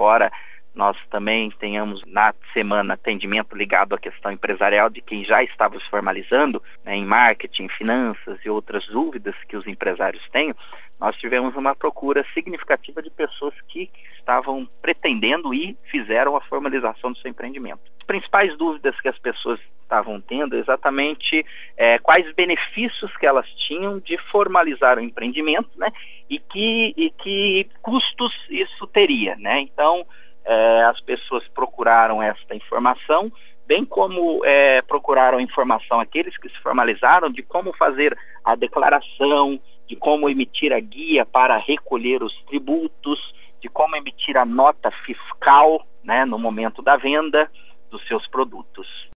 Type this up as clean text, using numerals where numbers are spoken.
embora nós também tenhamos na semana atendimento ligado à questão empresarial de quem já estava se formalizando, né, em marketing, finanças e outras dúvidas que os empresários têm, nós tivemos uma procura significativa de pessoas que estavam pretendendo e fizeram a formalização do seu empreendimento. As principais dúvidas que as pessoas estavam tendo é exatamente quais benefícios que elas tinham de formalizar o empreendimento, né, e que custos isso teria, né? Então, as pessoas procuraram esta informação, bem como procuraram informação aqueles que se formalizaram de como fazer a declaração, de como emitir a guia para recolher os tributos, de como emitir a nota fiscal, né, no momento da venda dos seus produtos.